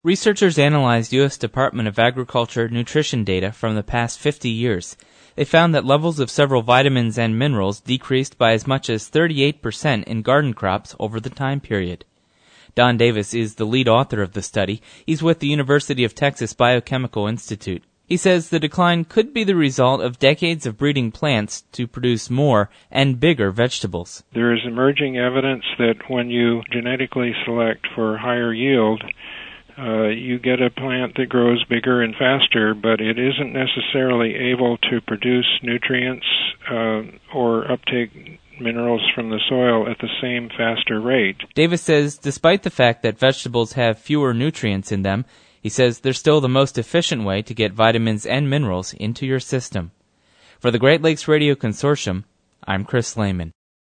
Researchers analyzed U.S. Department of Agriculture nutrition data from the past 50 years. They found that levels of several vitamins and minerals decreased by as much as 38% in garden crops over the time period. Don Davis is the lead author of the study. He's with the University of Texas Biochemical Institute. He says the decline could be the result of decades of breeding plants to produce more and bigger vegetables. There is emerging evidence that when you genetically select for higher yield, you get a plant that grows bigger and faster, but it isn't necessarily able to produce nutrients or uptake minerals from the soil at the same faster rate. Davis says despite the fact that vegetables have fewer nutrients in them, he says they're still the most efficient way to get vitamins and minerals into your system. For the Great Lakes Radio Consortium, I'm Chris Lehman.